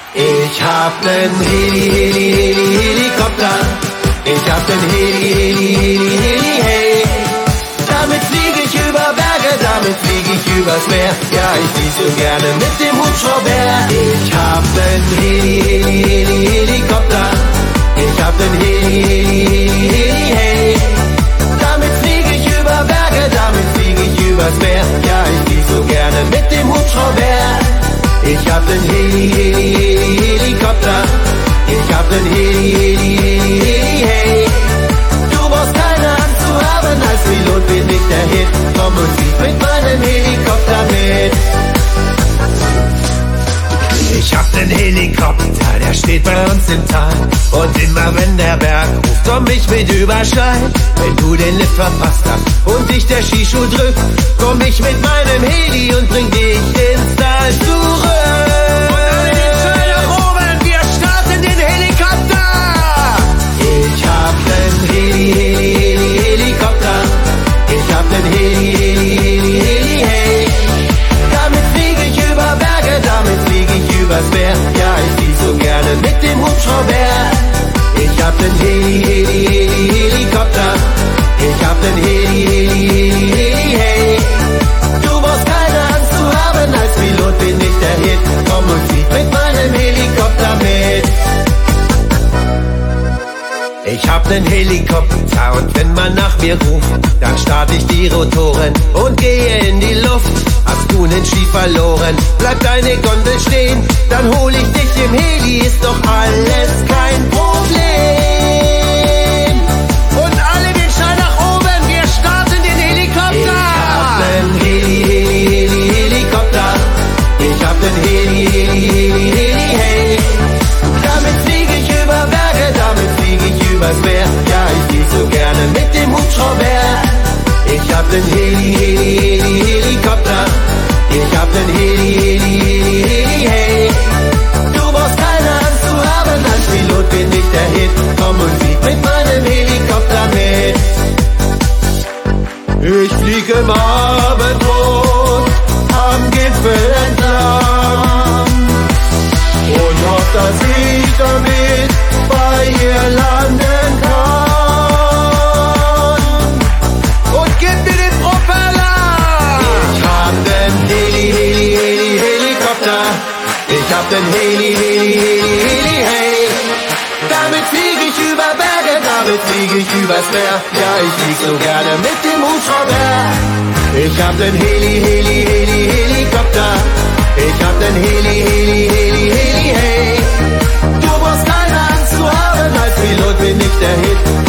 Ich hab nen Helikopter. Ich hab nen Heli, hey. Damit flieg ich über Berge, damit flieg ich übers Meer. Ja, ich flieg so gerne mit dem Hubschrauber. Ich hab nen Helikopter. Ich hab nen Heli, hey. Damit flieg ich über Berge, damit flieg ich übers Meer. Ja, ich flieg so gerne mit dem Hubschrauber. Ich hab nen Helikopter. Ich hab nen Heli, hey. Du brauchst keine Angst zu haben, als Pilot bin ich der Hit. Komm und flieg mit meinem Helikopter mit. Ich hab nen Helikopter, der steht bei uns im Tal. Und immer wenn der Berg ruft, komm ich mit Überschall. Wenn du den Lift verpasst hast und dich der Skischuh drückt, komm ich mit meinem Heli und bring dich ins Tal zurück. Ich hab nen Helikopter. Ich hab nen Heli, hey. Damit flieg ich über Berge, damit flieg ich übers Meer. Ja, ich flieg so gerne mit dem Hubschrauber. Ich hab nen Helikopter. Ich hab nen Heli, hey. Du brauchst keine Angst zu haben, als Pilot bin ich der Hit. Komm und flieg mit meinem Helikopter mit. Ich hab nen Helikopter und wenn man nach mir ruft, dann start ich die Rotoren und gehe in die Luft. Hast du nen Ski verloren, bleibt deine Gondel stehen, dann hol ich dich im Heli, ist doch alles kein Problem. Und alle den Schall nach oben, wir starten den Helikopter. Ich hab nen Helikopter. Ich hab nen Heli, hey. Damit flieg ich über Berge, damit flieg ich übers Meer. Ja, ich flieg so gerne mit dem Hubschrauber. Ich hab nen Helikopter. Ich hab nen Heli, hey. Du brauchst keine Angst zu haben, als Pilot bin ich der Hit. Komm und flieg mit meinem Helikopter mit. Ich flieg im Abendrot am Gipfel entlang und hoff, dass ich damit bei ihr landen kann. Und gib mir den Propeller. Ich hab nen Helikopter. Ich hab nen Heli, hey. Damit flieg ich über Berge, damit flieg ich übers Meer. Ja, ich flieg so gerne mit dem Hubschrauber. Ich hab nen Helikopter. Ich hab nen Heli, hey. Du brauchst keine Angst zu haben, als Pilot bin ich der Hit.